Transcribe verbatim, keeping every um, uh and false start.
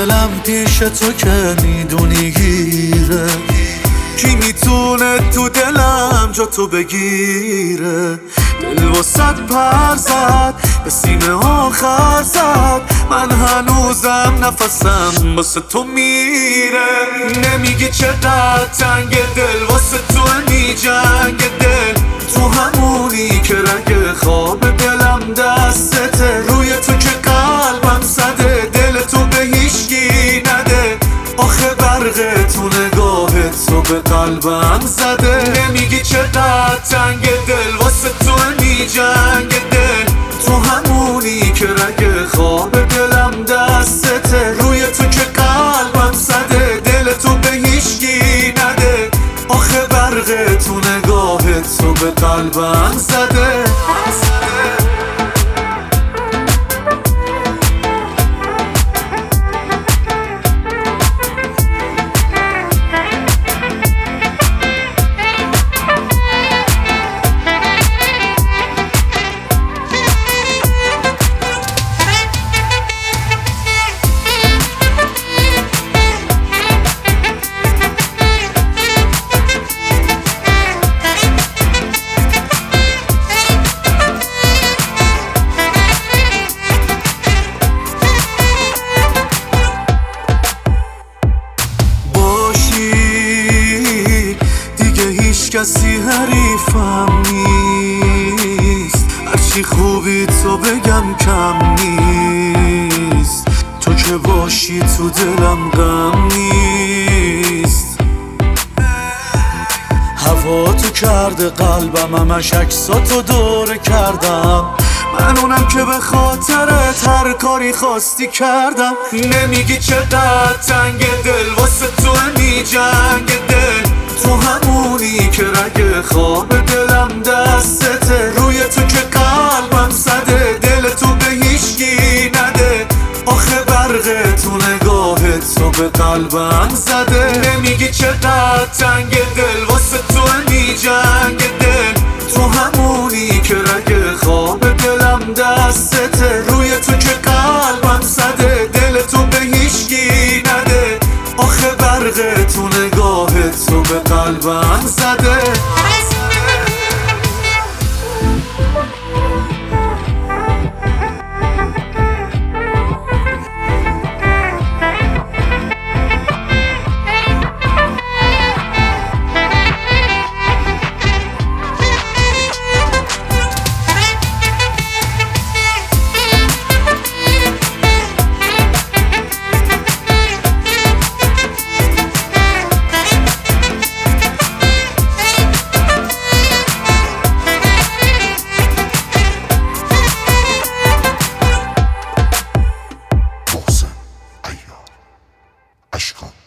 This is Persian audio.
دلم پیش تو که میدونی گیره، کی میتونه تو دلم جا تو بگیره؟ دل واسد پر زد، به سینه آخر زد، من هنوزم نفسم واسه تو میره. نمیگی چقدر تنگ دل واسه تو می جنگ دل، تو همونی که رگ خواب دلم دستته، روی تو که قلبم زده، دل تو به هیچکی نده، آخه برق تو نگاهت تو به قلبم زده. نمیگی چقدر تنگ دل واسه تو می جنگ دل، تو همونی که رگ خواب دلم دستته، روی تو که قلبم زده، دل تو به هیچکی نده، آخه برق تو نگاهت تو به قلبم زده. کسی حریفم نیست، هرچی خوبی تو بگم کم نیست، تو که باشی تو دلم غم نیست. هوا تو کرده قلبم، همش عکساتو دوره کردم، من اونم که به خاطرت هر کاری خواستی کردم. نمیگی چقدر تنگ دل واسه تو می جنگ دل، تو همونی که رگ خواب دلم دستته، روی تو که قلبم زده، دل تو به هیچکی نده، آخه برق تو نگاهت تو به قلبم زده. نمیگی چقدر تنگ دل واسه تو می جنگ دل، تو همونی که رگ خواب دلم دستته، روی تو که قلبم زده، دل تو به هیچکی نده، آخه برق تو نگاهت تو به قلبم زده. Aşkım